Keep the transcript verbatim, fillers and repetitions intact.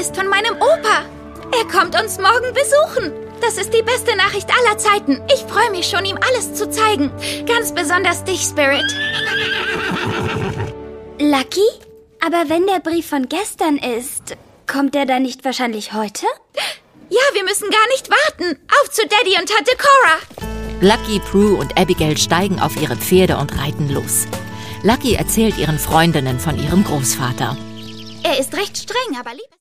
ist von meinem Opa. Er kommt uns morgen besuchen. Das ist die beste Nachricht aller Zeiten. Ich freue mich schon, ihm alles zu zeigen. Ganz besonders dich, Spirit. Lucky? Aber wenn der Brief von gestern ist, kommt der dann nicht wahrscheinlich heute? Ja, wir müssen gar nicht warten. Auf zu Daddy und Tante Cora. Lucky, Prue und Abigail steigen auf ihre Pferde und reiten los. Lucky erzählt ihren Freundinnen von ihrem Großvater. Er ist recht streng, aber lieb.